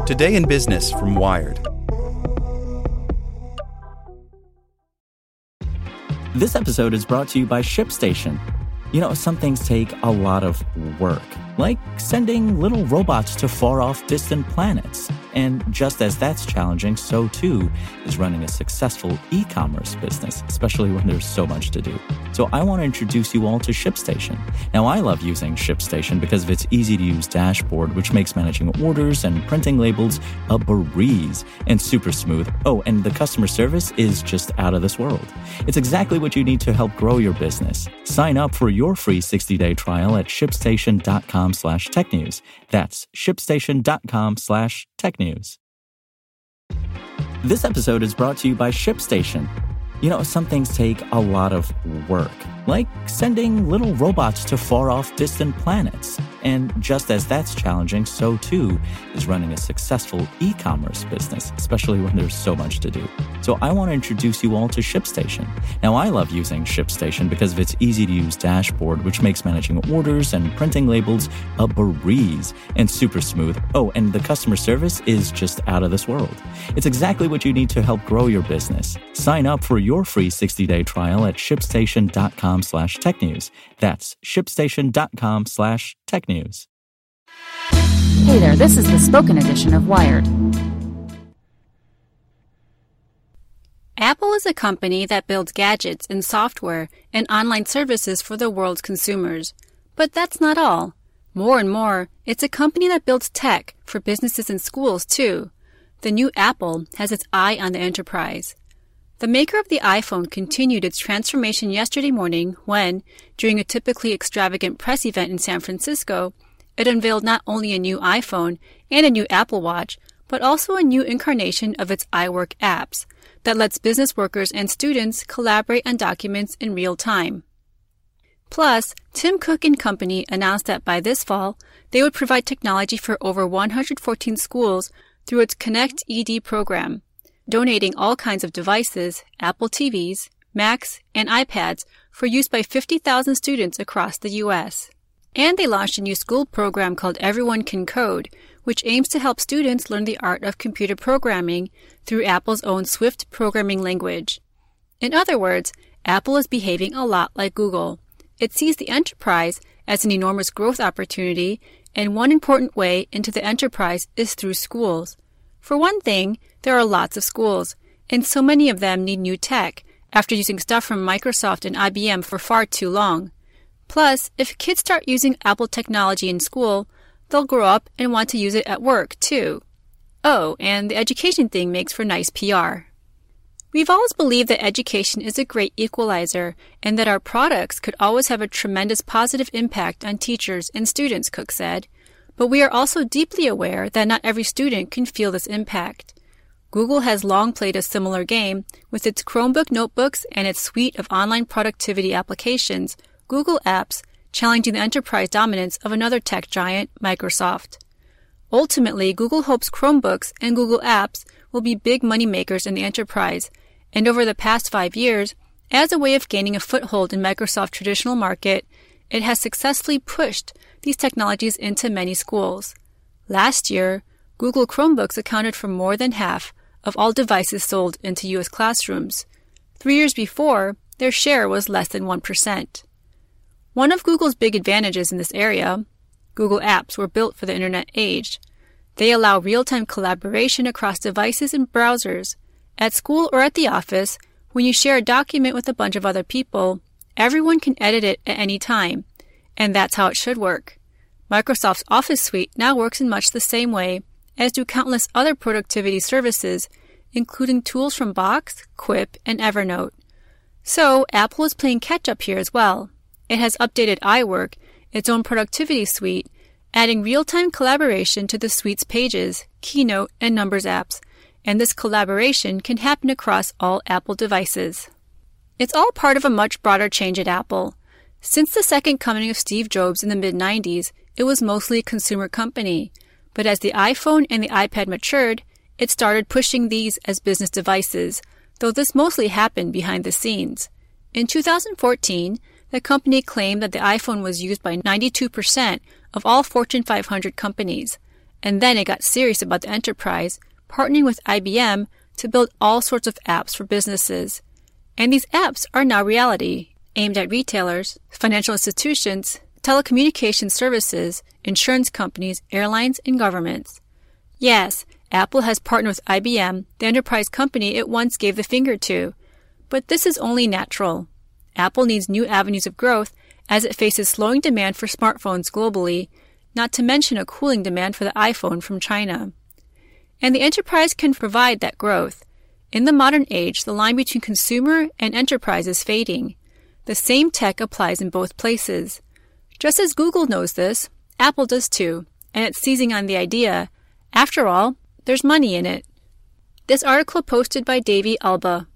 Today in Business from Wired. This episode is brought to you by ShipStation. You know, some things take a lot of work, like sending little robots to far-off distant planets. And just as that's challenging, so too is running a successful e-commerce business, especially when there's so much to do. So I want to introduce you all to ShipStation. Now, I love using ShipStation because of its easy-to-use dashboard, which makes managing orders and printing labels a breeze and super smooth. Oh, and the customer service is just out of this world. It's exactly what you need to help grow your business. Sign up for your free 60-day trial at shipstation.com/technews. That's shipstation.com/technews. This episode is brought to you by ShipStation. You know, some things take a lot of work, like sending little robots to far-off distant planets. And just as that's challenging, so too is running a successful e-commerce business, especially when there's so much to do. So I want to introduce you all to ShipStation. Now, I love using ShipStation because of its easy-to-use dashboard, which makes managing orders and printing labels a breeze and super smooth. Oh, and the customer service is just out of this world. It's exactly what you need to help grow your business. Sign up for your free 60-day trial at shipstation.com/technews. That's shipstation.com/technews. Hey there, this is the spoken edition of Wired. Apple is a company that builds gadgets and software and online services for the world's consumers. But that's not all. More and more, it's a company that builds tech for businesses and schools, too. The new Apple has its eye on the enterprise. The maker of the iPhone continued its transformation yesterday morning when, during a typically extravagant press event in San Francisco, it unveiled not only a new iPhone and a new Apple Watch, but also a new incarnation of its iWork apps that lets business workers and students collaborate on documents in real time. Plus, Tim Cook and Company announced that by this fall, they would provide technology for over 114 schools through its Connect ED program, donating all kinds of devices, Apple TVs, Macs, and iPads for use by 50,000 students across the U.S. And they launched a new school program called Everyone Can Code, which aims to help students learn the art of computer programming through Apple's own Swift programming language. In other words, Apple is behaving a lot like Google. It sees the enterprise as an enormous growth opportunity, and one important way into the enterprise is through schools. For one thing, there are lots of schools, and so many of them need new tech after using stuff from Microsoft and IBM for far too long. Plus, if kids start using Apple technology in school, they'll grow up and want to use it at work, too. Oh, and the education thing makes for nice PR. We've always believed that education is a great equalizer and that our products could always have a tremendous positive impact on teachers and students, Cook said. But we are also deeply aware that not every student can feel this impact. Google has long played a similar game with its Chromebook notebooks and its suite of online productivity applications, Google Apps, challenging the enterprise dominance of another tech giant, Microsoft. Ultimately, Google hopes Chromebooks and Google Apps will be big money makers in the enterprise, and over the past 5 years, as a way of gaining a foothold in Microsoft's traditional market, it has successfully pushed these technologies into many schools. Last year, Google Chromebooks accounted for more than half of all devices sold into U.S. classrooms. 3 years before, their share was less than 1%. One of Google's big advantages in this area, Google Apps were built for the internet age. They allow real-time collaboration across devices and browsers. At school or at the office, when you share a document with a bunch of other people, everyone can edit it at any time. And that's how it should work. Microsoft's Office suite now works in much the same way, as do countless other productivity services, including tools from Box, Quip, and Evernote. So, Apple is playing catch-up here as well. It has updated iWork, its own productivity suite, adding real-time collaboration to the suite's Pages, Keynote, and Numbers apps, and this collaboration can happen across all Apple devices. It's all part of a much broader change at Apple. Since the second coming of Steve Jobs in the mid-90s, it was mostly a consumer company. But as the iPhone and the iPad matured, it started pushing these as business devices, though this mostly happened behind the scenes. In 2014, the company claimed that the iPhone was used by 92% of all Fortune 500 companies, And then it got serious about the enterprise, partnering with IBM to build all sorts of apps for businesses. And these apps are now reality, aimed at retailers, financial institutions, telecommunications services, insurance companies, airlines, and governments. Yes, Apple has partnered with IBM, the enterprise company it once gave the finger to. But this is only natural. Apple needs new avenues of growth as it faces slowing demand for smartphones globally, not to mention a cooling demand for the iPhone from China. And the enterprise can provide that growth. In the modern age, the line between consumer and enterprise is fading. The same tech applies in both places. Just as Google knows this, Apple does too, and it's seizing on the idea. After all, there's money in it. This article posted by Davey Alba.